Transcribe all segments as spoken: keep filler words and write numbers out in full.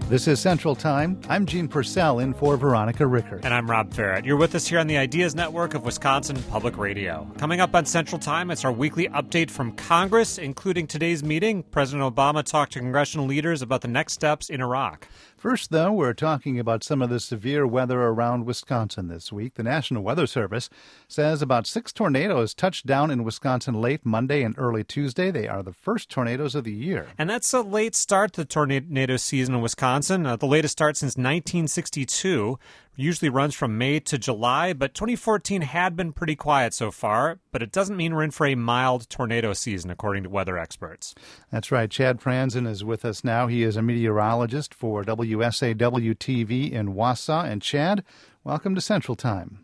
This is Central Time. I'm Gene Purcell in for Veronica Rickert. And I'm Rob Farrett. You're with us here on the Ideas Network of Wisconsin Public Radio. Coming up on Central Time, it's our weekly update from Congress, including today's meeting. President Obama talked to congressional leaders about the next steps in Iraq. First, though, we're talking about some of the severe weather around Wisconsin this week. The National Weather Service says about six tornadoes touched down in Wisconsin late Monday and early Tuesday. They are the first tornadoes of the year. And that's a late start to the tornado season in Wisconsin, uh, the latest start since nineteen sixty-two. Usually runs from May to July, but twenty fourteen had been pretty quiet so far. But it doesn't mean we're in for a mild tornado season, according to weather experts. That's right. Chad Franzen is with us now. He is a meteorologist for W S A W T V in Wausau. And Chad, welcome to Central Time.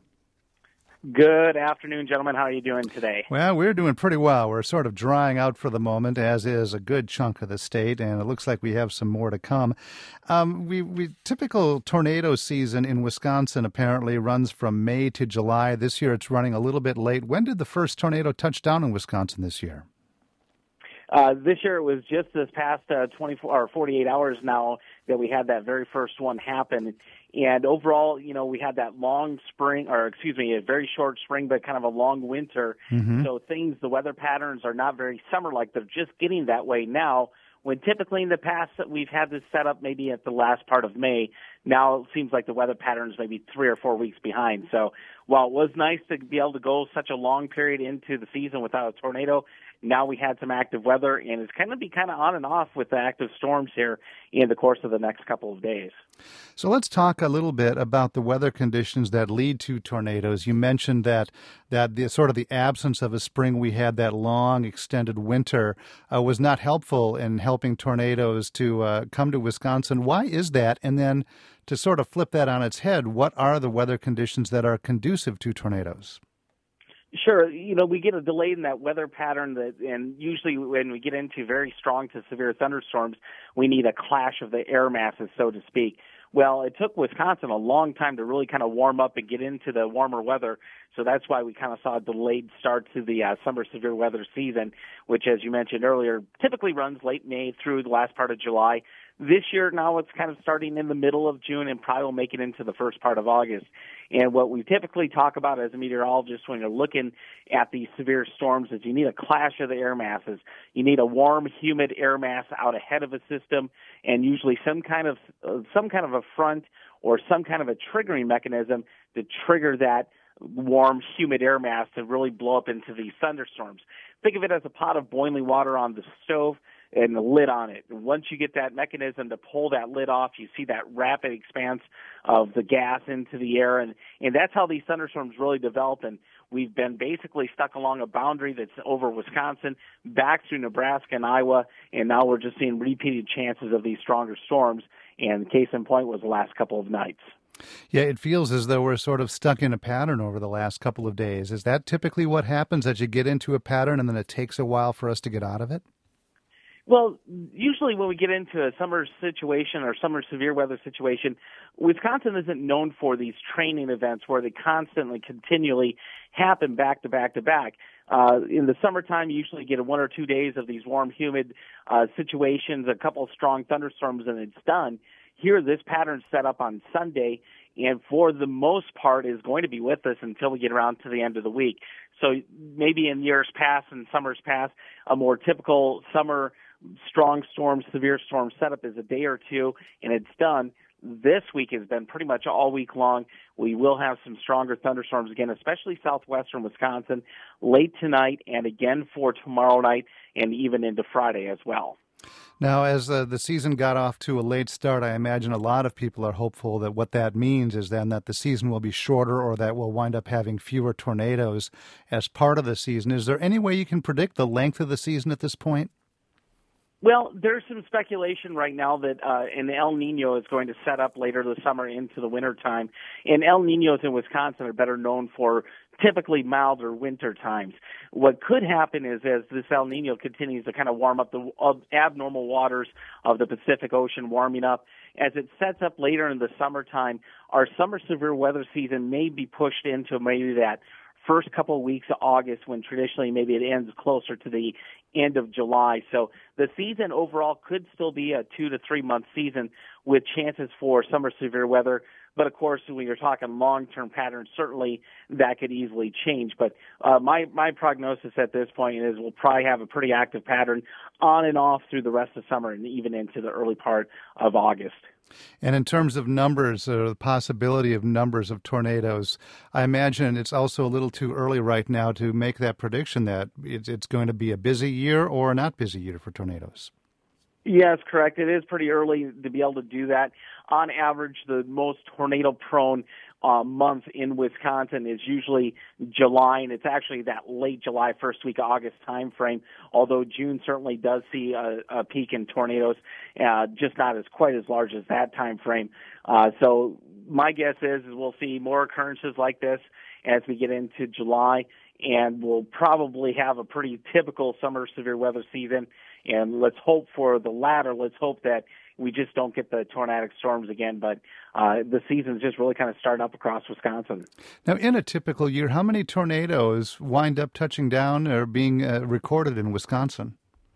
Good afternoon, gentlemen. How are you doing today? Well, we're doing pretty well. We're sort of drying out for the moment, as is a good chunk of the state, and it looks like we have some more to come. Um, we, we typical tornado season in Wisconsin apparently runs from May to July. This year it's running a little bit late. When did the first tornado touch down in Wisconsin this year? Uh, this year it was just this past uh, twenty-four or forty-eight hours now that we had that very first one happen. And overall, you know, we had that long spring, or excuse me, a very short spring, but kind of a long winter. Mm-hmm. So things, the weather patterns are not very summer-like. They're just getting that way now, when typically in the past we've had this set up maybe at the last part of May. Now it seems like the weather patterns may be three or four weeks behind. So while it was nice to be able to go such a long period into the season without a tornado, now we had some active weather, and it's going to be kind of on and off with the active storms here in the course of the next couple of days. So let's talk a little bit about the weather conditions that lead to tornadoes. You mentioned that that the sort of the absence of a spring we had, that long extended winter, uh, was not helpful in helping tornadoes to uh, come to Wisconsin. Why is that? And then to sort of flip that on its head, what are the weather conditions that are conducive to tornadoes? Sure. You know, we get a delay in that weather pattern, that, and usually when we get into very strong to severe thunderstorms, we need a clash of the air masses, so to speak. Well, it took Wisconsin a long time to really kind of warm up and get into the warmer weather, so that's why we kind of saw a delayed start to the uh, summer severe weather season, which, as you mentioned earlier, typically runs late May through the last part of July. This year, now it's kind of starting in the middle of June and probably will make it into the first part of August. And what we typically talk about as a meteorologist when you're looking at these severe storms is you need a clash of the air masses. You need a warm, humid air mass out ahead of a system, and usually some kind of uh, some kind of a front or some kind of a triggering mechanism to trigger that warm, humid air mass to really blow up into these thunderstorms. Think of it as a pot of boiling water on the stove and the lid on it. Once you get that mechanism to pull that lid off, you see that rapid expanse of the gas into the air, and, and that's how these thunderstorms really develop. And we've been basically stuck along a boundary that's over Wisconsin, back through Nebraska and Iowa, and now we're just seeing repeated chances of these stronger storms, and case in point was the last couple of nights. Yeah, it feels as though we're sort of stuck in a pattern over the last couple of days. Is that typically what happens, that you get into a pattern and then it takes a while for us to get out of it? Well, usually when we get into a summer situation or summer severe weather situation, Wisconsin isn't known for these training events where they constantly, continually happen back to back to back. Uh, in the summertime, you usually get one or two days of these warm, humid uh, situations, a couple of strong thunderstorms, and it's done. Here, this pattern's set up on Sunday, and for the most part is going to be with us until we get around to the end of the week. So maybe in years past and summers past, a more typical summer strong storm, severe storm setup is a day or two, and it's done. This week has been pretty much all week long. We will have some stronger thunderstorms again, especially southwestern Wisconsin, late tonight and again for tomorrow night and even into Friday as well. Now, as uh, the season got off to a late start, I imagine a lot of people are hopeful that what that means is then that the season will be shorter or that we'll wind up having fewer tornadoes as part of the season. Is there any way you can predict the length of the season at this point? Well, there's some speculation right now that uh, an El Nino is going to set up later this summer into the winter time. And El Ninos in Wisconsin are better known for typically milder winter times. What could happen is as this El Nino continues to kind of warm up the uh, abnormal waters of the Pacific Ocean warming up, as it sets up later in the summertime, our summer severe weather season may be pushed into maybe that first couple of weeks of August when traditionally maybe it ends closer to the end of July. So the season overall could still be a two to three month season with chances for summer severe weather. But of course, when you're talking long-term patterns, certainly that could easily change. But uh, my my prognosis at this point is we'll probably have a pretty active pattern on and off through the rest of summer and even into the early part of August. And in terms of numbers, or the possibility of numbers of tornadoes, I imagine it's also a little too early right now to make that prediction that it's going to be a busy year or a not busy year for tornadoes. Yes, correct. It is pretty early to be able to do that. On average, the most tornado-prone uh, month in Wisconsin is usually July, and it's actually that late July, first week of August time frame, although June certainly does see a, a peak in tornadoes, uh, just not as quite as large as that time frame. Uh, so my guess is, is we'll see more occurrences like this as we get into July, and we'll probably have a pretty typical summer severe weather season. And let's hope for the latter. Let's hope that we just don't get the tornadic storms again. But uh, the season's just really kind of starting up across Wisconsin. Now, in a typical year, how many tornadoes wind up touching down or being uh, recorded in Wisconsin?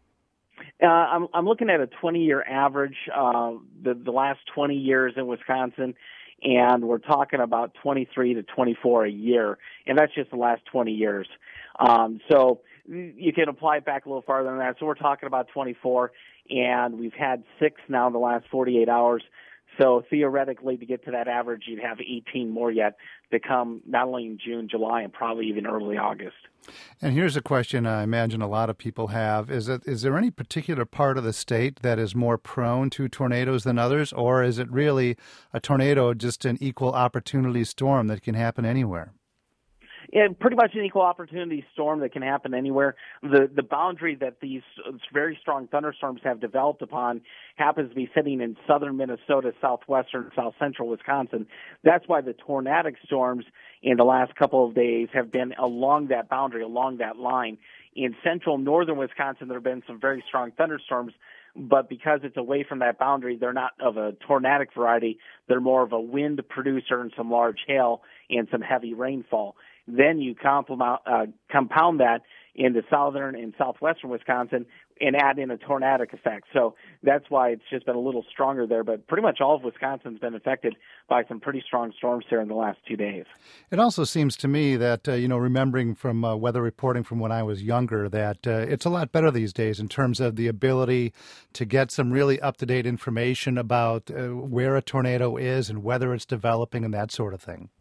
Uh, I'm, I'm looking at a twenty-year average, uh, the, the last twenty years in Wisconsin, and we're talking about twenty-three to twenty-four a year, and that's just the last twenty years. Um, so you can apply it back a little farther than that. So we're talking about twenty-four, and we've had six now in the last forty-eight hours. So theoretically, to get to that average, you'd have eighteen more yet to come, not only in June, July, and probably even early August. And here's a question I imagine a lot of people have. Is it, is there any particular part of the state that is more prone to tornadoes than others, or is it really a tornado just an equal opportunity storm that can happen anywhere? Yeah, pretty much an equal opportunity storm that can happen anywhere. The the boundary that these very strong thunderstorms have developed upon happens to be sitting in southern Minnesota, southwestern, south central Wisconsin. That's why the tornadic storms in the last couple of days have been along that boundary, along that line. In central northern Wisconsin, there have been some very strong thunderstorms, but because it's away from that boundary, they're not of a tornadic variety. They're more of a wind producer and some large hail and some heavy rainfall. Then you compound, uh, compound that into southern and southwestern Wisconsin and add in a tornadic effect. So that's why it's just been a little stronger there. But pretty much all of Wisconsin's been affected by some pretty strong storms here in the last two days. It also seems to me that, uh, you know, remembering from uh, weather reporting from when I was younger, that uh, it's a lot better these days in terms of the ability to get some really up-to-date information about uh, where a tornado is and whether it's developing and that sort of thing.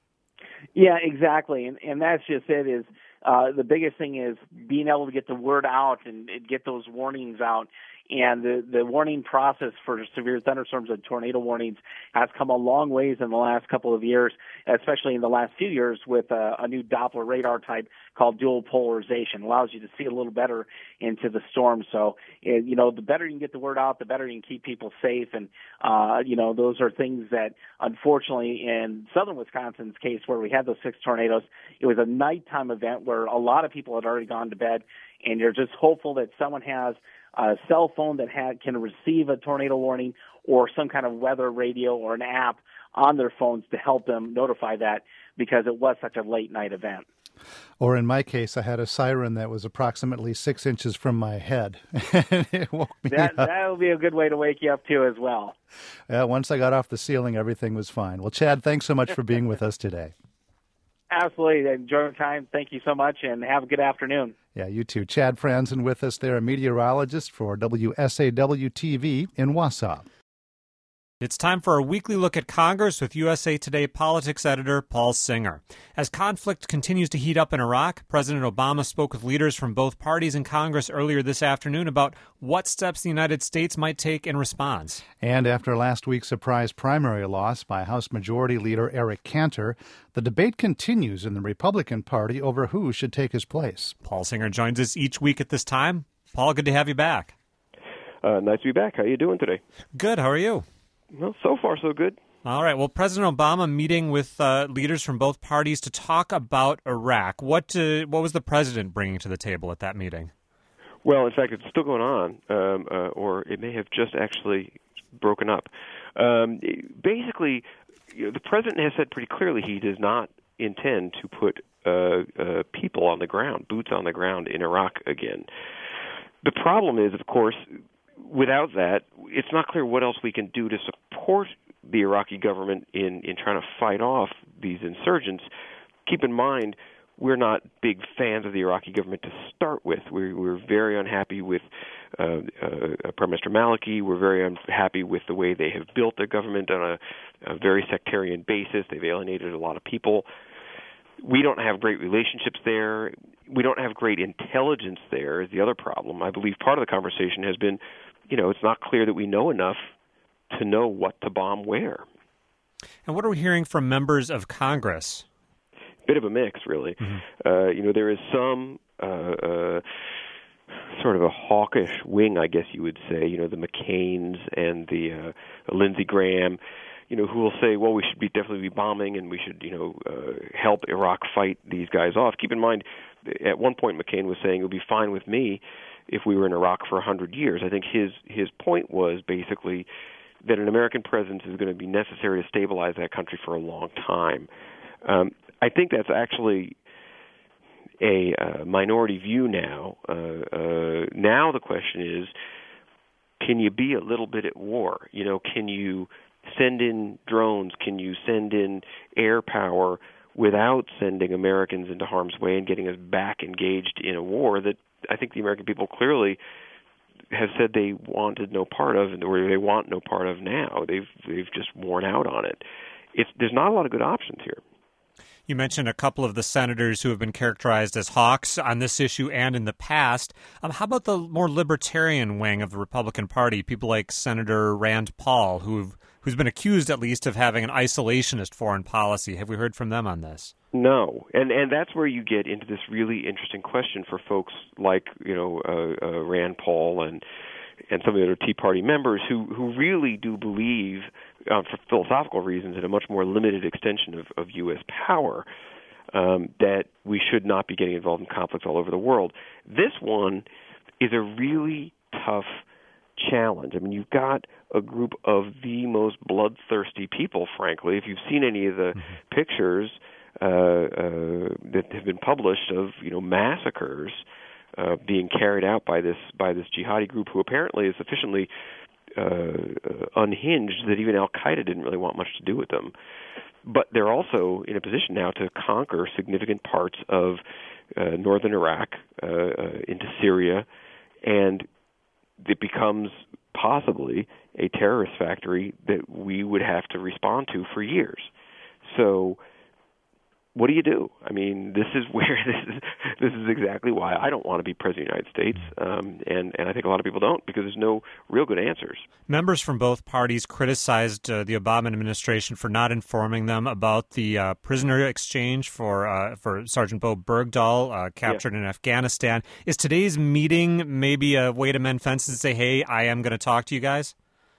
Yeah, exactly. And, and that's just it is uh, the biggest thing is being able to get the word out and, and get those warnings out. And the, the warning process for severe thunderstorms and tornado warnings has come a long ways in the last couple of years, especially in the last few years with a, a new Doppler radar type called dual polarization. It allows you to see a little better into the storm. So, it, you know, the better you can get the word out, the better you can keep people safe. And, uh, you know, those are things that, unfortunately, in southern Wisconsin's case where we had those six tornadoes, it was a nighttime event where a lot of people had already gone to bed, and you're just hopeful that someone has a cell phone that ha- can receive a tornado warning or some kind of weather radio or an app on their phones to help them notify that because it was such a late night event. Or in my case, I had a siren that was approximately six inches from my head. And it woke me that, up. That would be a good way to wake you up, too, as well. Yeah, once I got off the ceiling, everything was fine. Well, Chad, thanks so much for being with us today. Absolutely. Enjoy your time. Thank you so much, and have a good afternoon. Yeah, you too. Chad Franzen with us there, a meteorologist for W S A W T V in Wausau. It's time for a weekly look at Congress with U S A Today politics editor Paul Singer. As conflict continues to heat up in Iraq, President Obama spoke with leaders from both parties in Congress earlier this afternoon about what steps the United States might take in response. And after last week's surprise primary loss by House Majority Leader Eric Cantor, the debate continues in the Republican Party over who should take his place. Paul Singer joins us each week at this time. Paul, good to have you back. Uh, nice to be back. How are you doing today? Good. How are you? Well, so far, so good. All right. Well, President Obama meeting with uh, leaders from both parties to talk about Iraq. What uh, what was the president bringing to the table at that meeting? Well, in fact, it's still going on, um, uh, or it may have just actually broken up. Um, basically, you know, the president has said pretty clearly he does not intend to put uh, uh, people on the ground, boots on the ground in Iraq again. the problem is, of course, without that, it's not clear what else we can do to support the Iraqi government in, in trying to fight off these insurgents. Keep in mind, we're not big fans of the Iraqi government to start with. We're, we're very unhappy with uh, uh, Prime Minister Maliki. We're very unhappy with the way they have built their government on a, a very sectarian basis. They've alienated a lot of people. We don't have great relationships there. We don't have great intelligence there is the other problem. I believe part of the conversation has been, you know, it's not clear that we know enough to know what to bomb where. And what are we hearing from members of Congress? Bit of a mix, really. Mm-hmm. Uh, you know, there is some uh, uh, sort of a hawkish wing, I guess you would say. You know, the McCains and the uh, Lindsey Graham, you know, who will say, well, we should be definitely be bombing and we should, you know, uh, help Iraq fight these guys off. Keep in mind, at one point McCain was saying it would be fine with me if we were in Iraq for one hundred years. I think his his point was basically that an American presence is going to be necessary to stabilize that country for a long time. Um, I think that's actually a uh, minority view now. Uh, uh, now the question is, can you be a little bit at war? You know, can you send in drones? Can you send in air power without sending Americans into harm's way and getting us back engaged in a war that I think the American people clearly have said they wanted no part of, and or they want no part of now. They've they've just worn out on it. It's, there's not a lot of good options here. You mentioned a couple of the senators who have been characterized as hawks on this issue and in the past. Um, how about the more libertarian wing of the Republican Party, people like Senator Rand Paul, who've, who's been accused at least of having an isolationist foreign policy? Have we heard from them on this? No, and and that's where you get into this really interesting question for folks like, you know, uh, uh, Rand Paul and and some of the other Tea Party members who, who really do believe, uh, for philosophical reasons, in a much more limited extension of, of U S power, um, that we should not be getting involved in conflicts all over the world. This one is a really tough challenge. I mean, you've got a group of the most bloodthirsty people, frankly. If you've seen any of the mm-hmm. pictures uh, uh, that have been published of, you know, massacres Uh, being carried out by this by this jihadi group, who apparently is sufficiently uh, uh, unhinged that even Al-Qaeda didn't really want much to do with them. But they're also in a position now to conquer significant parts of uh, northern Iraq uh, uh, into Syria, and it becomes possibly a terrorist factory that we would have to respond to for years. So what do you do? I mean, this is where this is. This is exactly why I don't want to be president of the United States, um, and and I think a lot of people don't, because there's no real good answers. Members from both parties criticized uh, the Obama administration for not informing them about the uh, prisoner exchange for uh, for Sergeant Bo Bergdahl, uh, captured yeah. in Afghanistan. Is today's meeting maybe a way to mend fences and say, "Hey, I am going to talk to you guys"?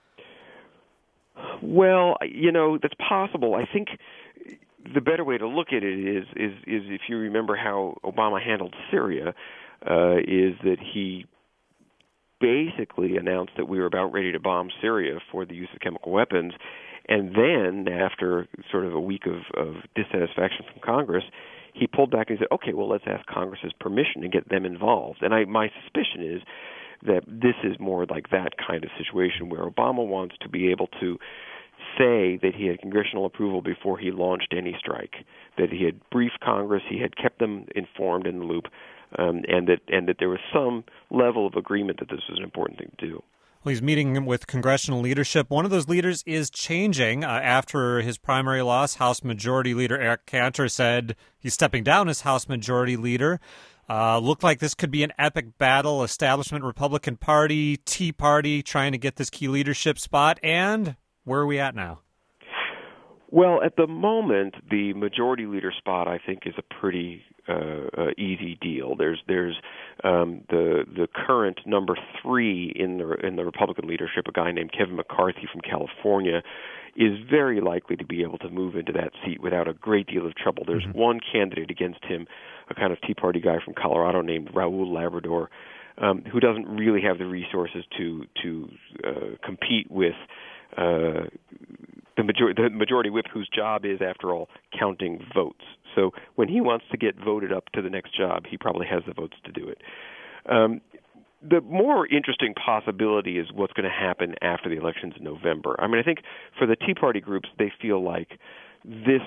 Well, you know, that's possible. I think the better way to look at it is, is, is if you remember how Obama handled Syria, uh, is that he basically announced that we were about ready to bomb Syria for the use of chemical weapons, and then after sort of a week of, of dissatisfaction from Congress, he pulled back and said, okay, well, let's ask Congress's permission and get them involved. And I, my suspicion is that this is more like that kind of situation where Obama wants to be able to say that he had congressional approval before he launched any strike, that he had briefed Congress, he had kept them informed in the loop, um, and that and that there was some level of agreement that this was an important thing to do. Well, he's meeting with congressional leadership. One of those leaders is changing. Uh, after his primary loss, House Majority Leader Eric Cantor said he's stepping down as House Majority Leader. Uh, looked like this could be an epic battle, establishment Republican Party, Tea Party trying to get this key leadership spot, and where are we at now? Well, at the moment, the majority leader spot, I think, is a pretty uh, uh, easy deal. There's there's um, the the current number three in the in the Republican leadership, a guy named Kevin McCarthy from California, is very likely to be able to move into that seat without a great deal of trouble. There's mm-hmm. one candidate against him, a kind of Tea Party guy from Colorado named Raul Labrador, um, who doesn't really have the resources to to uh, compete with Uh, the, major- the majority whip, whose job is, after all, counting votes. So when he wants to get voted up to the next job, he probably has the votes to do it. Um, the more interesting possibility is what's going to happen after the elections in November. I mean, I think for the Tea Party groups, they feel like this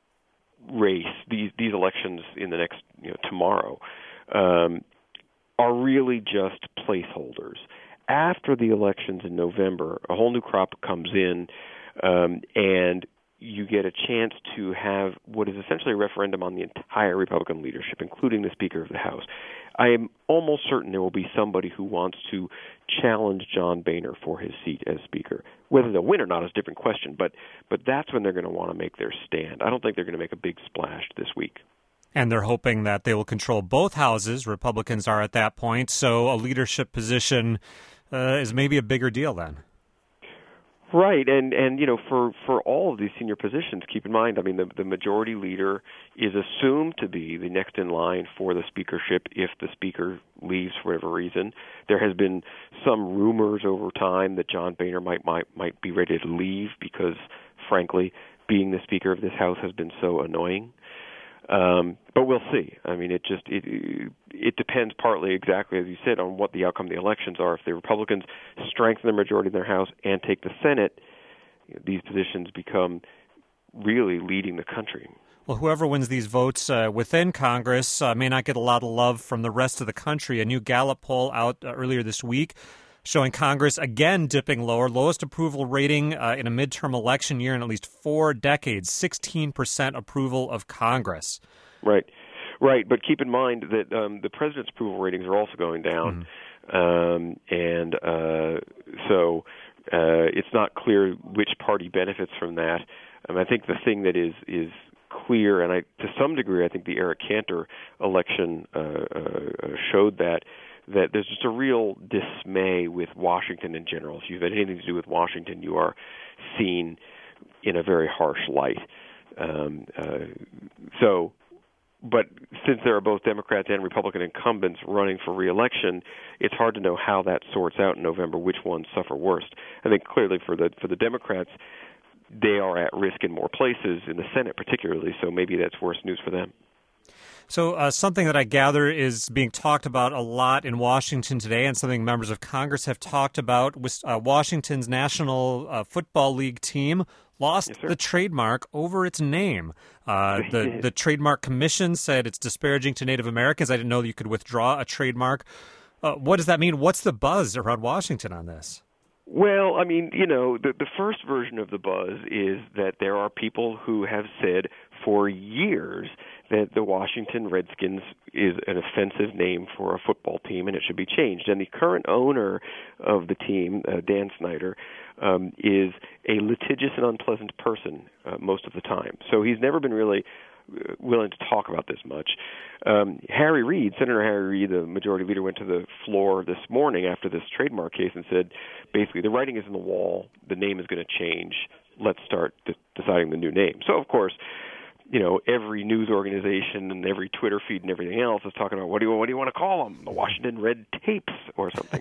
race, these these elections in the next, you know, tomorrow, um, are really just placeholders. After the elections in November, a whole new crop comes in, um, and you get a chance to have what is essentially a referendum on the entire Republican leadership, including the Speaker of the House. I am almost certain there will be somebody who wants to challenge John Boehner for his seat as Speaker. Whether they'll win or not is a different question, but but that's when they're going to want to make their stand. I don't think they're going to make a big splash this week. And they're hoping that they will control both houses. Republicans are at that point, so a leadership position uh, is maybe a bigger deal then. Right, and and you know, for, for all of these senior positions, keep in mind, I mean, the, the majority leader is assumed to be the next in line for the speakership if the speaker leaves for whatever reason. There has been some rumors over time that John Boehner might might might be ready to leave because, frankly, being the Speaker of this House has been so annoying. Um, but we'll see. I mean, it just it it depends partly, exactly as you said, on what the outcome of the elections are. If the Republicans strengthen their majority in their House and take the Senate, you know, these positions become really leading the country. Well, whoever wins these votes uh, within Congress uh, may not get a lot of love from the rest of the country. A new Gallup poll out uh, earlier this week showing Congress again dipping lower, lowest approval rating uh, in a midterm election year in at least four decades, sixteen percent approval of Congress. Right, right. But keep in mind that um, the president's approval ratings are also going down. Mm. Um, and uh, so uh, it's not clear which party benefits from that. Um, I think the thing that is is clear, and I, to some degree, I think the Eric Cantor election uh, uh, showed that, that there's just a real dismay with Washington in general. If you've had anything to do with Washington, you are seen in a very harsh light. Um, uh, so, but since there are both Democrats and Republican incumbents running for re-election, it's hard to know how that sorts out in November, which ones suffer worst. I think clearly for the for the Democrats, they are at risk in more places, in the Senate particularly, so maybe that's worse news for them. So uh, something that I gather is being talked about a lot in Washington today, and something members of Congress have talked about, was uh, Washington's National uh, Football League team lost yes, the trademark over its name. Uh, the, the Trademark Commission said it's disparaging to Native Americans. I didn't know that you could withdraw a trademark. Uh, what does that mean? What's the buzz around Washington on this? Well, I mean, you know, the, the first version of the buzz is that there are people who have said for years that the Washington Redskins is an offensive name for a football team and it should be changed. And the current owner of the team, uh, Dan Snyder, um, is a litigious and unpleasant person uh, most of the time. So he's never been really willing to talk about this much. Um, Harry Reid, Senator Harry Reid, the majority leader, went to the floor this morning after this trademark case and said, basically, the writing is on the wall. The name is going to change. Let's start de- deciding the new name. So, of course, you know, every news organization and every Twitter feed and everything else is talking about what do you what do you want to call them? The Washington Red Tapes or something.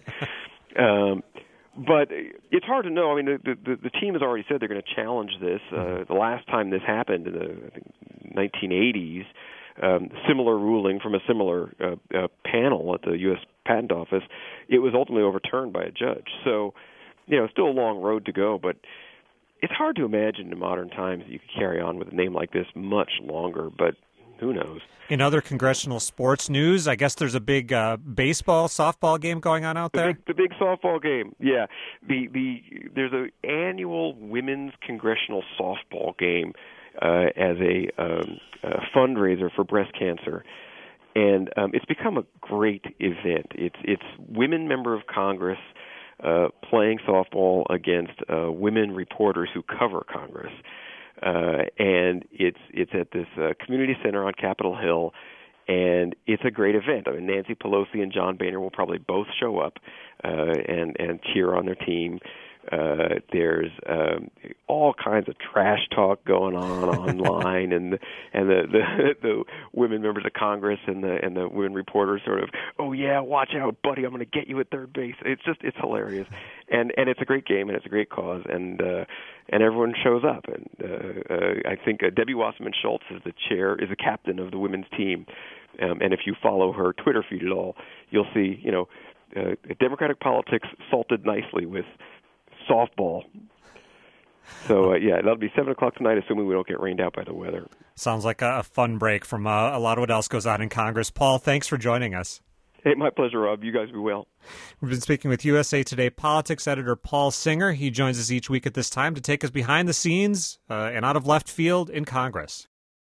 um, But it's hard to know. I mean, the, the, the team has already said they're going to challenge this. Uh, the last time this happened in the I think, nineteen eighties, um, similar ruling from a similar uh, uh, panel at the U S Patent Office, it was ultimately overturned by a judge. So, you know, still a long road to go, but it's hard to imagine in modern times that you could carry on with a name like this much longer, but who knows? In other congressional sports news, I guess there's a big uh, baseball, softball game going on out there. The big, the big softball game, yeah. The the there's an annual women's congressional softball game uh, as a, um, a fundraiser for breast cancer, and um, it's become a great event. It's it's women member of Congress uh, playing softball against uh, women reporters who cover Congress. Uh, and it's it's at this uh, community center on Capitol Hill, and it's a great event. I mean, Nancy Pelosi and John Boehner will probably both show up uh, and and cheer on their team. Uh, there's um, all kinds of trash talk going on online, and the, and the, the the women members of Congress and the and the women reporters sort of, oh yeah, watch out, buddy, I'm going to get you at third base. It's just it's hilarious, and and it's a great game and it's a great cause, and uh, and everyone shows up. And uh, uh, I think uh, Debbie Wasserman Schultz is the chair, is the captain of the women's team, um, and if you follow her Twitter feed at all, you'll see, you know. uh, democratic politics salted nicely with softball. So, uh, yeah, that'll be seven o'clock tonight, assuming we don't get rained out by the weather. Sounds like a, a fun break from uh, a lot of what else goes on in Congress. Paul, thanks for joining us. Hey, my pleasure, Rob. You guys be well. We've been speaking with U S A Today politics editor Paul Singer. He joins us each week at this time to take us behind the scenes uh, and out of left field in Congress.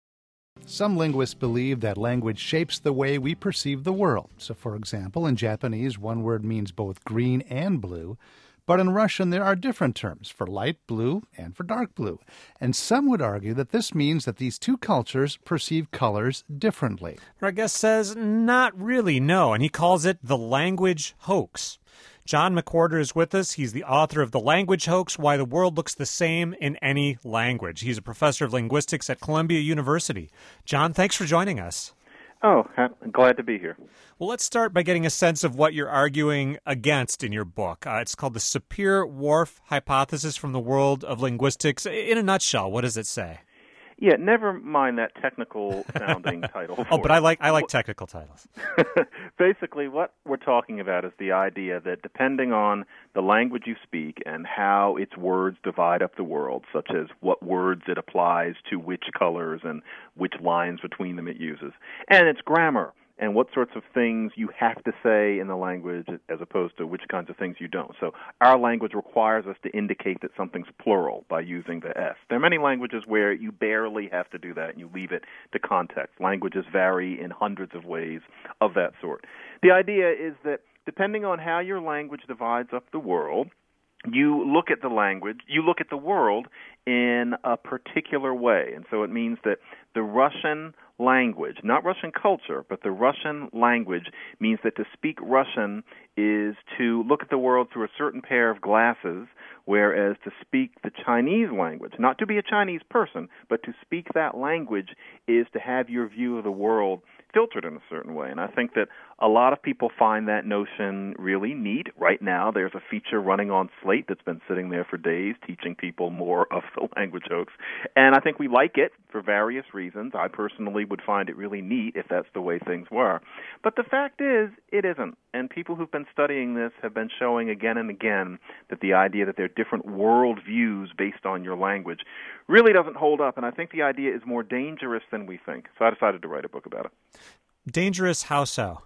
Some linguists believe that language shapes the way we perceive the world. So, for example, in Japanese, one word means both green and blue. But in Russian, there are different terms for light blue and for dark blue. And some would argue that this means that these two cultures perceive colors differently. Our guest says, not really, no, and he calls it the language hoax. John McWhorter is with us. He's the author of The Language Hoax, Why the World Looks the Same in Any Language. He's a professor of linguistics at Columbia University. John, thanks for joining us. Oh, I'm glad to be here. Well, let's start by getting a sense of what you're arguing against in your book. Uh, it's called the Sapir-Whorf Hypothesis from the World of Linguistics. In a nutshell, what does it say? Yeah, never mind that technical-sounding title. Oh, but I like I like technical titles. Basically, what we're talking about is the idea that depending on the language you speak and how its words divide up the world, such as what words it applies to which colors and which lines between them it uses, and its grammar, and what sorts of things you have to say in the language as opposed to which kinds of things you don't. So our language requires us to indicate that something's plural by using the S. There are many languages where you barely have to do that and you leave it to context. Languages vary in hundreds of ways of that sort. The idea is that depending on how your language divides up the world, you look at the language, you look at the world in a particular way. And so it means that the Russian language, not Russian culture, but the Russian language means that to speak Russian is to look at the world through a certain pair of glasses, whereas to speak the Chinese language, not to be a Chinese person, but to speak that language is to have your view of the world filtered in a certain way. And I think that a lot of people find that notion really neat. Right now, there's a feature running on Slate that's been sitting there for days teaching people more of the language hoax. And I think we like it for various reasons. I personally would find it really neat if that's the way things were. But the fact is, it isn't. And people who've been studying this have been showing again and again that the idea that there are different world views based on your language really doesn't hold up. And I think the idea is more dangerous than we think. So I decided to write a book about it. Dangerous, how so?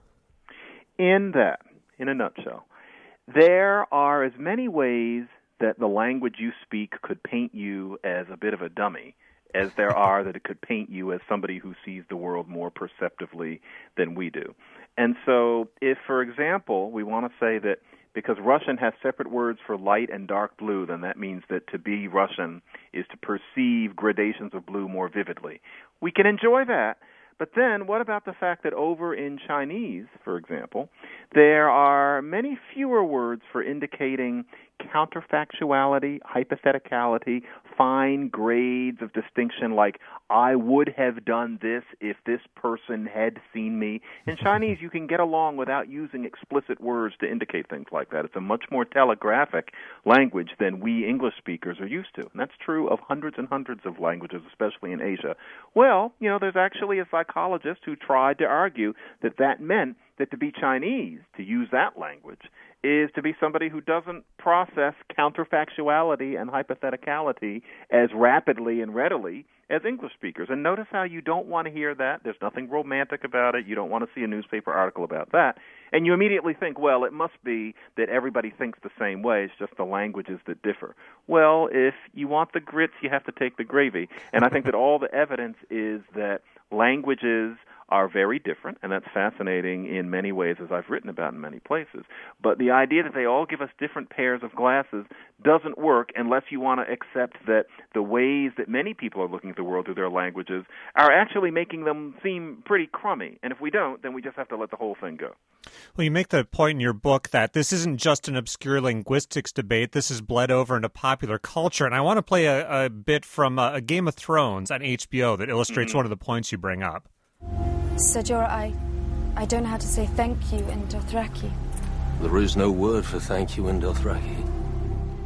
In that, in a nutshell, there are as many ways that the language you speak could paint you as a bit of a dummy as there are that it could paint you as somebody who sees the world more perceptively than we do. And so if, for example, we want to say that because Russian has separate words for light and dark blue, then that means that to be Russian is to perceive gradations of blue more vividly. We can enjoy that. But then what about the fact that over in Chinese, for example, there are many fewer words for indicating counterfactuality, hypotheticality, fine grades of distinction like I would have done this if this person had seen me. In Chinese, you can get along without using explicit words to indicate things like that. It's a much more telegraphic language than we English speakers are used to. And that's true of hundreds and hundreds of languages, especially in Asia. Well, you know, there's actually a psychologist who tried to argue that that meant that to be Chinese, to use that language, is to be somebody who doesn't process counterfactuality and hypotheticality as rapidly and readily as English speakers. And notice how you don't want to hear that. There's nothing romantic about it. You don't want to see a newspaper article about that. And you immediately think, well, it must be that everybody thinks the same way. It's just the languages that differ. Well, if you want the grits, you have to take the gravy. And I think that all the evidence is that languages are very different, and that's fascinating in many ways, as I've written about in many places. But the idea that they all give us different pairs of glasses doesn't work unless you want to accept that the ways that many people are looking at the world through their languages are actually making them seem pretty crummy. And if we don't, then we just have to let the whole thing go. Well, you make the point in your book that this isn't just an obscure linguistics debate. This has bled over into popular culture. And I want to play a, a bit from a, a Game of Thrones on H B O that illustrates mm-hmm. one of the points you bring up. Sir Jorah, I, I don't know how to say thank you in Dothraki. There is no word for thank you in Dothraki.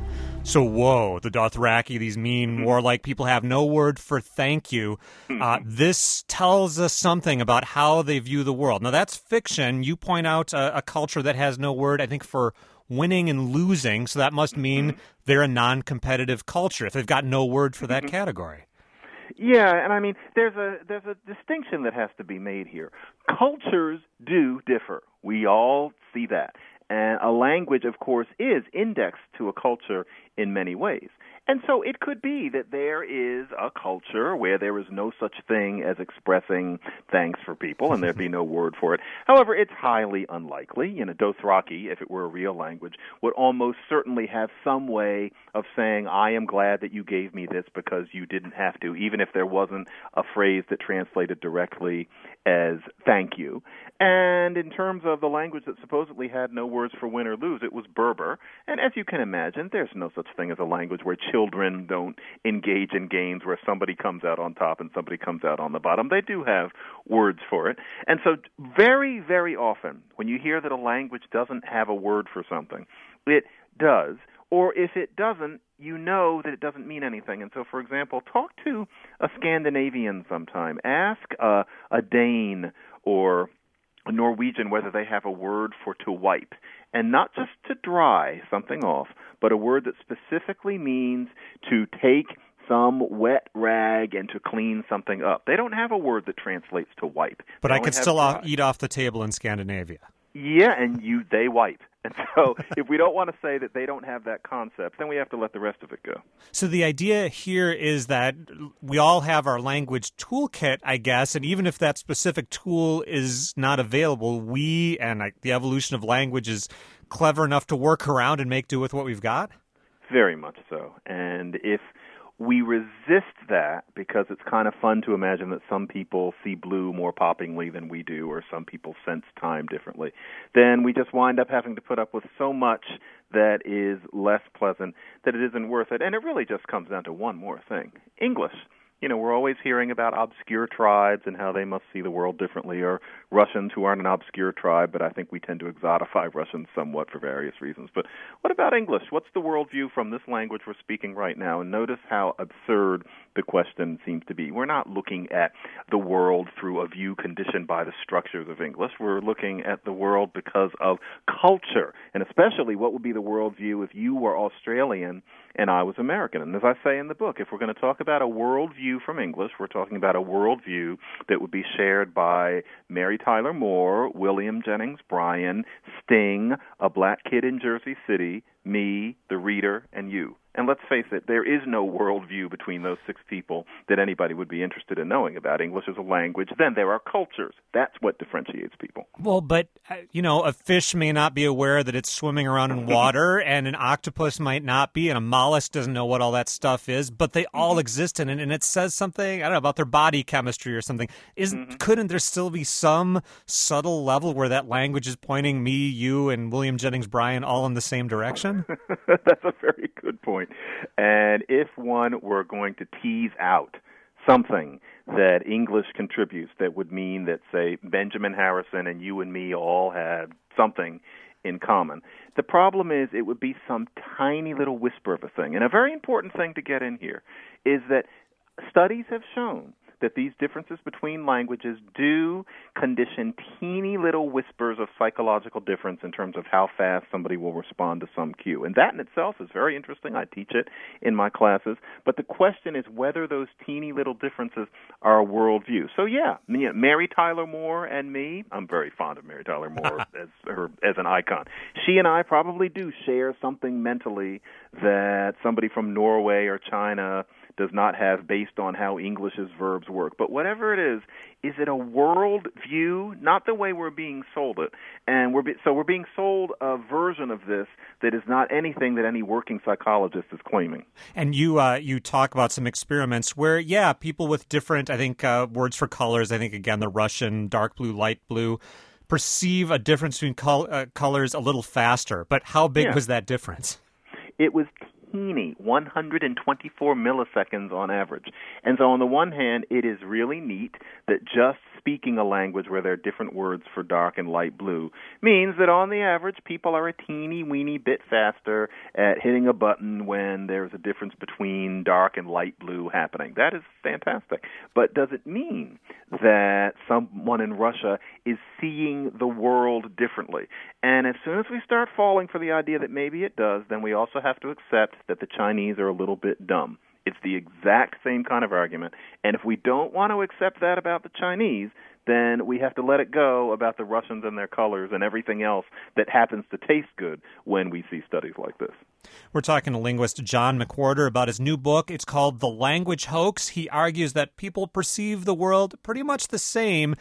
So, whoa, the Dothraki, these mean, warlike people have no word for thank you. Uh, this tells us something about how they view the world. Now, that's fiction. You point out a, a culture that has no word, I think, for winning and losing, so that must mean they're a non-competitive culture if they've got no word for that category. Yeah, and I mean, there's a there's a distinction that has to be made here. Cultures do differ. We all see that. And a language, of course, is indexed to a culture in many ways. And so it could be that there is a culture where there is no such thing as expressing thanks for people, and there'd be no word for it. However, it's highly unlikely. You know, Dothraki, if it were a real language, would almost certainly have some way of saying, I am glad that you gave me this because you didn't have to, even if there wasn't a phrase that translated directly as thank you. And in terms of the language that supposedly had no words for win or lose, it was Berber. And as you can imagine, there's no such thing as a language where children don't engage in games where somebody comes out on top and somebody comes out on the bottom. They do have words for it. And so very, very often when you hear that a language doesn't have a word for something, it does. Or if it doesn't, you know that it doesn't mean anything. And so, for example, talk to a Scandinavian sometime. Ask uh, a Dane or a Norwegian whether they have a word for to wipe, and not just to dry something off, but a word that specifically means to take some wet rag and to clean something up. They don't have a word that translates to wipe. But They I only could have still dry. off, eat off the table in Scandinavia. Yeah, and you they wipe. And so if we don't want to say that they don't have that concept, then we have to let the rest of it go. So the idea here is that we all have our language toolkit, I guess, and even if that specific tool is not available, we and like, the evolution of language is clever enough to work around and make do with what we've got? Very much so. And if we resist that because it's kind of fun to imagine that some people see blue more poppingly than we do, or some people sense time differently, then we just wind up having to put up with so much that is less pleasant that it isn't worth it. And it really just comes down to one more thing. English. You know, we're always hearing about obscure tribes and how they must see the world differently, or Russians who aren't an obscure tribe, but I think we tend to exotify Russians somewhat for various reasons. But what about English? What's the worldview from this language we're speaking right now? And notice how absurd the question seems to be. We're not looking at the world through a view conditioned by the structures of English. We're looking at the world because of culture, and especially what would be the worldview if you were Australian and I was American. And as I say in the book, if we're going to talk about a worldview from English, we're talking about a worldview that would be shared by Mary Tyler Moore, William Jennings Bryan, Sting, a black kid in Jersey City, me, the reader, and you. And let's face it, there is no worldview between those six people that anybody would be interested in knowing about. English is a language. Then there are cultures. That's what differentiates people. Well, but, uh, you know, a fish may not be aware that it's swimming around in water, and an octopus might not be, and a mollusk doesn't know what all that stuff is, but they all mm-hmm. exist in it, and it says something, I don't know, about their body chemistry or something. Isn't mm-hmm. Couldn't there still be some subtle level where that language is pointing me, you, and William Jennings Bryan all in the same direction? That's a very good point. And if one were going to tease out something that English contributes that would mean that, say, Benjamin Harrison and you and me all had something in common, the problem is it would be some tiny little whisper of a thing. And a very important thing to get in here is that studies have shown that these differences between languages do condition teeny little whispers of psychological difference in terms of how fast somebody will respond to some cue. And that in itself is very interesting. I teach it in my classes. But the question is whether those teeny little differences are a worldview. So, yeah, Mary Tyler Moore and me, I'm very fond of Mary Tyler Moore as her as an icon. She and I probably do share something mentally that somebody from Norway or China does not have based on how English's verbs work. But whatever it is, is it a world view? Not the way we're being sold it. And we're be, so we're being sold a version of this that is not anything that any working psychologist is claiming. And you uh, you talk about some experiments where, yeah, people with different, I think, uh, words for colors, I think, again, the Russian, dark blue, light blue, perceive a difference between col- uh, colors a little faster. But how big yeah. was that difference? It was teeny, one hundred twenty-four milliseconds on average. And so on the one hand, it is really neat that just speaking a language where there are different words for dark and light blue means that on the average, people are a teeny weeny bit faster at hitting a button when there's a difference between dark and light blue happening. That is fantastic. But does it mean that someone in Russia is seeing the world differently? And as soon as we start falling for the idea that maybe it does, then we also have to accept that the Chinese are a little bit dumb. It's the exact same kind of argument. And if we don't want to accept that about the Chinese, then we have to let it go about the Russians and their colors and everything else that happens to taste good when we see studies like this. We're talking to linguist John McWhorter about his new book. It's called The Language Hoax. He argues that people perceive the world pretty much the same,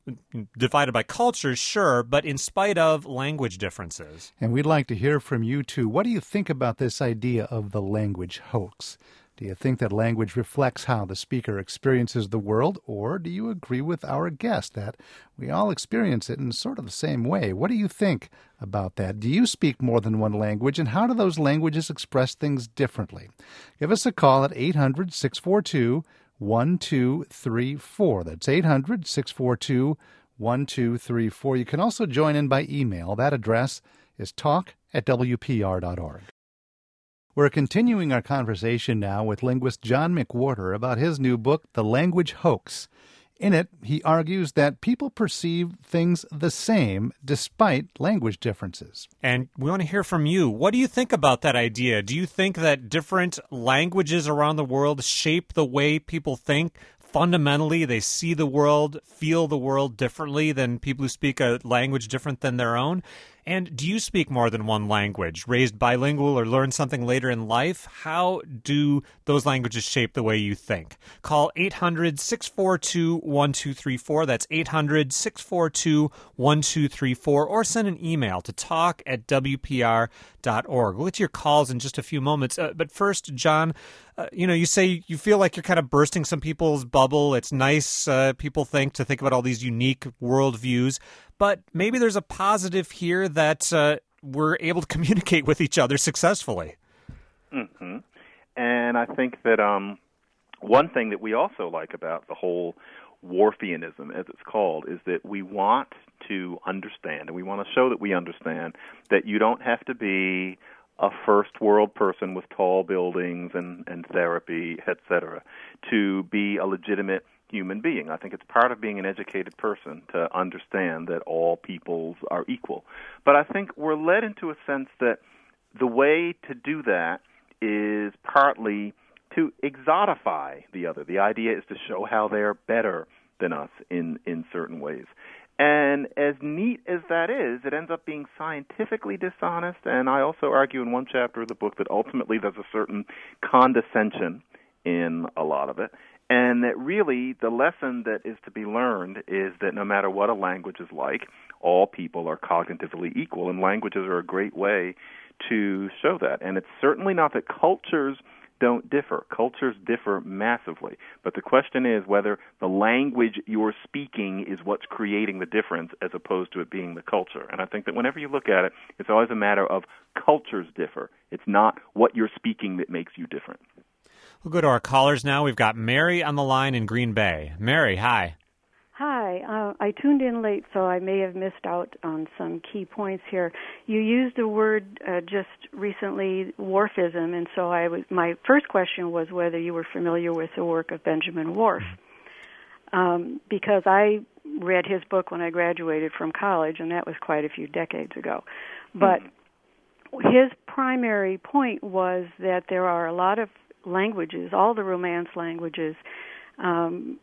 divided by cultures, sure, but in spite of language differences. And we'd like to hear from you, too. What do you think about this idea of the language hoax? Do you think that language reflects how the speaker experiences the world, or do you agree with our guest that we all experience it in sort of the same way? What do you think about that? Do you speak more than one language, and how do those languages express things differently? Give us a call at eight hundred, six four two, one two three four. That's eight hundred, six four two, one two three four. You can also join in by email. That address is talk at w p r dot org. We're continuing our conversation now with linguist John McWhorter about his new book, The Language Hoax. In it, he argues that people perceive things the same despite language differences. And we want to hear from you. What do you think about that idea? Do you think that different languages around the world shape the way people think? Fundamentally, they see the world, feel the world differently than people who speak a language different than their own? And do you speak more than one language? Raised bilingual or learned something later in life? How do those languages shape the way you think? Call eight hundred, six four two, one two three four. That's eight hundred, six four two, one two three four. Or send an email to talk at w p r dot org. We'll get to your calls in just a few moments. Uh, but first, John, uh, you know, you say you feel like you're kind of bursting some people's bubble. It's nice, uh, people think, to think about all these unique worldviews. But maybe there's a positive here that uh, we're able to communicate with each other successfully. Mm-hmm. And I think that um, one thing that we also like about the whole Whorfianism, as it's called, is that we want to understand, and we want to show that we understand that you don't have to be a first world person with tall buildings and, and therapy, et cetera, to be a legitimate human being. I think it's part of being an educated person to understand that all peoples are equal. But I think we're led into a sense that the way to do that is partly to exotify the other. The idea is to show how they're better than us in, in certain ways. And as neat as that is, it ends up being scientifically dishonest, and I also argue in one chapter of the book that ultimately there's a certain condescension in a lot of it. And that really the lesson that is to be learned is that no matter what a language is like, all people are cognitively equal, and languages are a great way to show that. And it's certainly not that cultures don't differ. Cultures differ massively. But the question is whether the language you're speaking is what's creating the difference as opposed to it being the culture. And I think that whenever you look at it, it's always a matter of cultures differ. It's not what you're speaking that makes you different. We'll go to our callers now. We've got Mary on the line in Green Bay. Mary, hi. Hi. Uh, I tuned in late, so I may have missed out on some key points here. You used the word uh, just recently, Whorfism, and so I was. My first question was whether you were familiar with the work of Benjamin Whorf, um, because I read his book when I graduated from college, and that was quite a few decades ago. But mm-hmm. his primary point was that there are a lot of languages, all the Romance languages, um,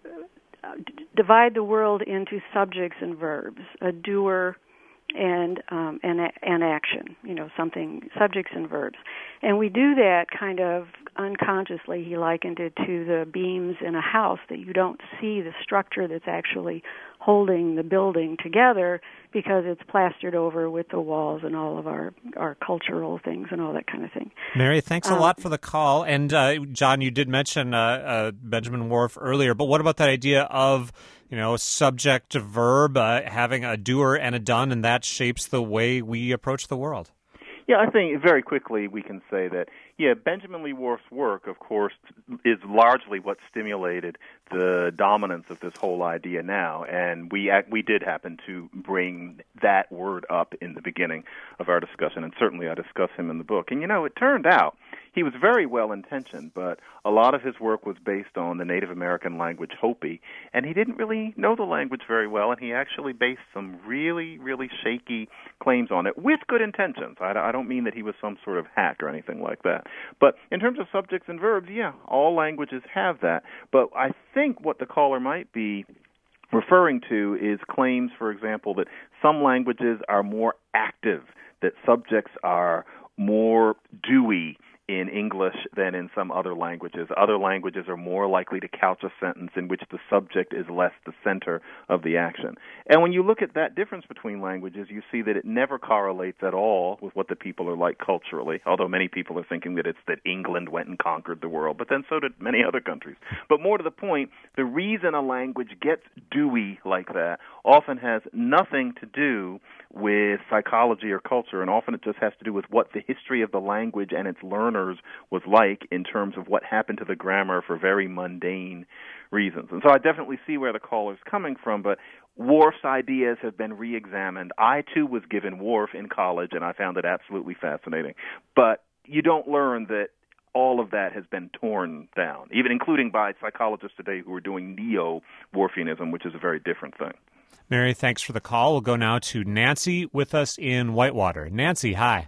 d- divide the world into subjects and verbs, a doer and um, and and action, you know, something, subjects and verbs. And we do that kind of unconsciously. He likened it to the beams in a house, that you don't see the structure that's actually holding the building together because it's plastered over with the walls and all of our, our cultural things and all that kind of thing. Mary, thanks a um, lot for the call. And, uh, John, you did mention uh, uh, Benjamin Whorf earlier, but what about that idea of, you know, subject to verb, uh, having a doer and a done, and that shapes the way we approach the world? Yeah, I think very quickly we can say that, you Yeah, Benjamin Lee Whorf's work, of course, is largely what stimulated the dominance of this whole idea now, and we we did happen to bring that word up in the beginning of our discussion, and certainly I discuss him in the book. And, you know, it turned out he was very well-intentioned, but a lot of his work was based on the Native American language Hopi, and he didn't really know the language very well, and he actually based some really, really shaky claims on it with good intentions. I, I don't mean that he was some sort of hack or anything like that. But in terms of subjects and verbs, yeah, all languages have that. But I think what the caller might be referring to is claims, for example, that some languages are more active, that subjects are more dewy in English than in some other languages. Other languages are more likely to couch a sentence in which the subject is less the center of the action. And when you look at that difference between languages, you see that it never correlates at all with what the people are like culturally, although many people are thinking that it's that England went and conquered the world, but then so did many other countries. But more to the point, the reason a language gets dewy like that often has nothing to do with psychology or culture, and often it just has to do with what the history of the language and its learners was like in terms of what happened to the grammar for very mundane reasons. And so I definitely see where the caller's coming from, but Whorf's ideas have been re-examined. I, too, was given Whorf in college, and I found it absolutely fascinating. But you don't learn that all of that has been torn down, even including by psychologists today who are doing neo-Whorfianism, which is a very different thing. Mary, thanks for the call. We'll go now to Nancy with us in Whitewater. Nancy, hi.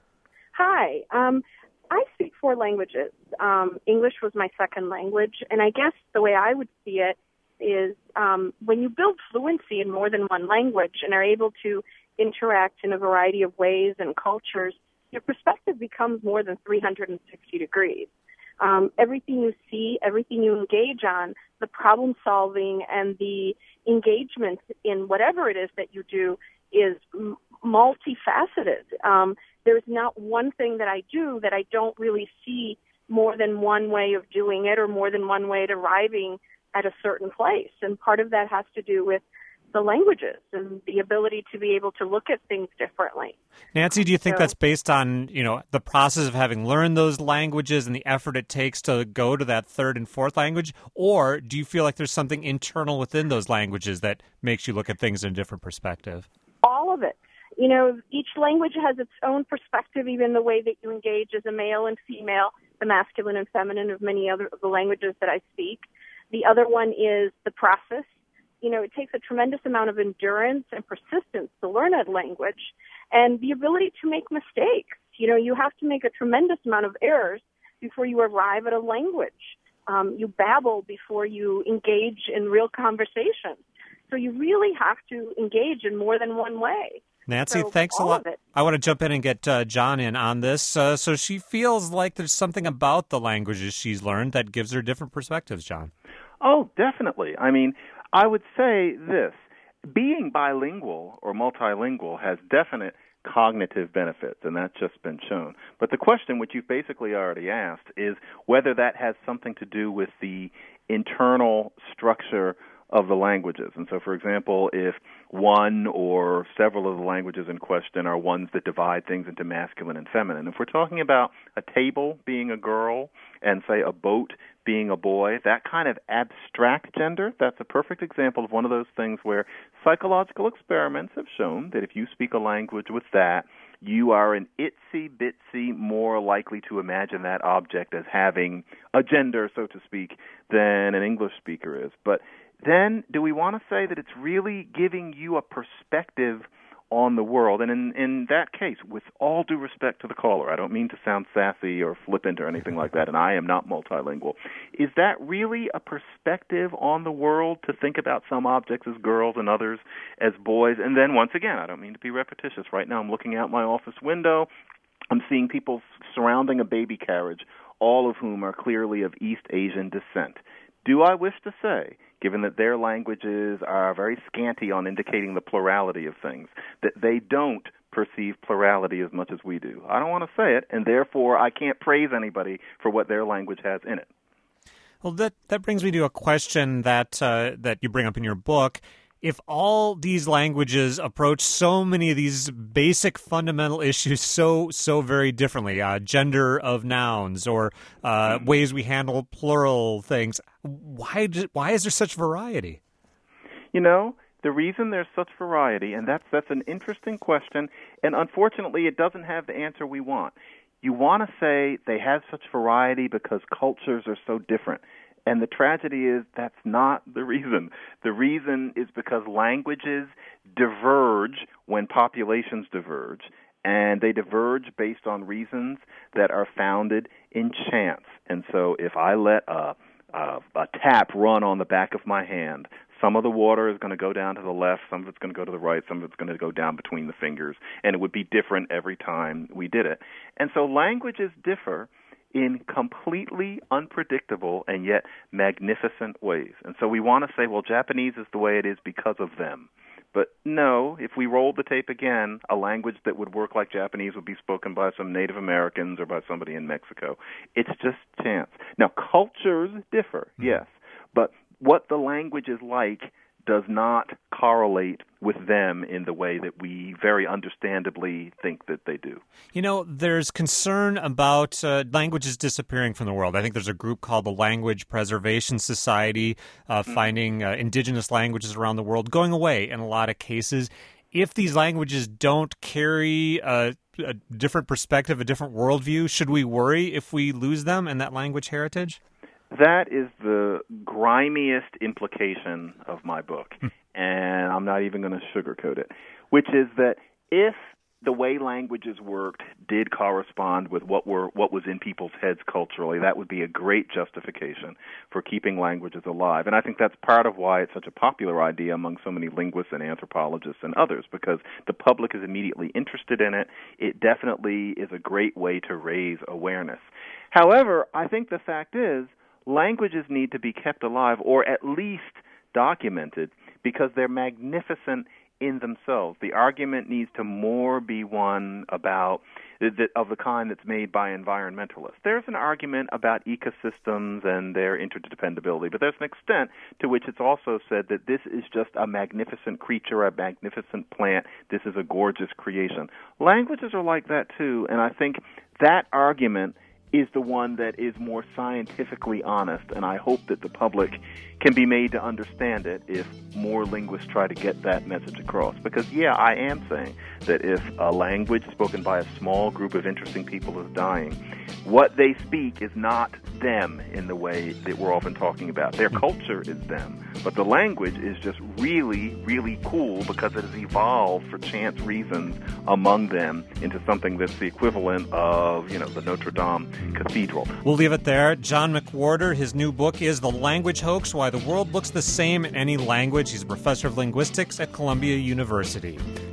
Hi. Um, I speak four languages. Um, English was my second language, and I guess the way I would see it is um, when you build fluency in more than one language and are able to interact in a variety of ways and cultures, your perspective becomes more than three hundred sixty degrees. Um, everything you see, everything you engage on, the problem solving and the engagement in whatever it is that you do is m- multifaceted. Um, there's not one thing that I do that I don't really see more than one way of doing it or more than one way at arriving at a certain place. And part of that has to do with the languages and the ability to be able to look at things differently. Nancy, do you think so, that's based on, you know, the process of having learned those languages and the effort it takes to go to that third and fourth language? Or do you feel like there's something internal within those languages that makes you look at things in a different perspective? All of it. You know, each language has its own perspective, even the way that you engage as a male and female, the masculine and feminine of many other of the languages that I speak. The other one is the process. You know, it takes a tremendous amount of endurance and persistence to learn a language and the ability to make mistakes. You know, you have to make a tremendous amount of errors before you arrive at a language. Um, you babble before you engage in real conversations. So you really have to engage in more than one way. Nancy, so thanks a lot. It. I want to jump in and get uh, John in on this. Uh, so she feels like there's something about the languages she's learned that gives her different perspectives, John. Oh, definitely. I mean, I would say this. Being bilingual or multilingual has definite cognitive benefits, and that's just been shown. But the question, which you've basically already asked, is whether that has something to do with the internal structure of the languages. And so, for example, if one or several of the languages in question are ones that divide things into masculine and feminine, if we're talking about a table being a girl and, say, a boat being a boy, that kind of abstract gender, that's a perfect example of one of those things where psychological experiments have shown that if you speak a language with that, you are an itsy-bitsy more likely to imagine that object as having a gender, so to speak, than an English speaker is. But then do we want to say that it's really giving you a perspective on the world? And in, in that case, with all due respect to the caller, I don't mean to sound sassy or flippant or anything like that, and I am not multilingual. Is that really a perspective on the world to think about some objects as girls and others as boys? And then once again, I don't mean to be repetitious. Right now I'm looking out my office window. I'm seeing people surrounding a baby carriage, all of whom are clearly of East Asian descent. Do I wish to say, given that their languages are very scanty on indicating the plurality of things, that they don't perceive plurality as much as we do? I don't want to say it, and therefore I can't praise anybody for what their language has in it. Well, that that brings me to a question that uh, that you bring up in your book. if all these languages approach so many of these basic fundamental issues so, so very differently, uh, gender of nouns or uh, mm-hmm. ways we handle plural things, why, do, why is there such variety? You know, the reason there's such variety, and that's that's an interesting question, and unfortunately it doesn't have the answer we want. You want to say they have such variety because cultures are so different. And the tragedy is that's not the reason. The reason is because languages diverge when populations diverge, and they diverge based on reasons that are founded in chance. And so if I let a, a, a tap run on the back of my hand, some of the water is going to go down to the left, some of it's going to go to the right, some of it's going to go down between the fingers, and it would be different every time we did it. And so languages differ in completely unpredictable and yet magnificent ways. And so we want to say, well, Japanese is the way it is because of them. But no, if we rolled the tape again, a language that would work like Japanese would be spoken by some Native Americans or by somebody in Mexico. It's just chance. Now, cultures differ, yes, but what the language is like does not correlate with them in the way that we very understandably think that they do. You know, there's concern about uh, languages disappearing from the world. I think there's a group called the Language Preservation Society uh, mm-hmm. finding uh, indigenous languages around the world going away in a lot of cases. If these languages don't carry a, a different perspective, a different worldview, should we worry if we lose them and that language heritage? That is the grimiest implication of my book, and I'm not even going to sugarcoat it, which is that if the way languages worked did correspond with what were what was in people's heads culturally, that would be a great justification for keeping languages alive. And I think that's part of why it's such a popular idea among so many linguists and anthropologists and others, because the public is immediately interested in it. It definitely is a great way to raise awareness. However, I think the fact is, languages need to be kept alive or at least documented because they're magnificent in themselves. The argument needs to more be one about the, of the kind that's made by environmentalists. There's an argument about ecosystems and their interdependability, but there's an extent to which it's also said that this is just a magnificent creature, a magnificent plant. This is a gorgeous creation. Languages are like that too, and I think that argument is the one that is more scientifically honest, and I hope that the public can be made to understand it if more linguists try to get that message across. Because, yeah, I am saying that if a language spoken by a small group of interesting people is dying, what they speak is not them in the way that we're often talking about. Their culture is them, but the language is just really, really cool because it has evolved for chance reasons among them into something that's the equivalent of, you know, the Notre Dame Cathedral. We'll leave it there. John McWhorter, his new book is The Language Hoax, Why the World Looks the Same in Any Language. He's a professor of linguistics at Columbia University.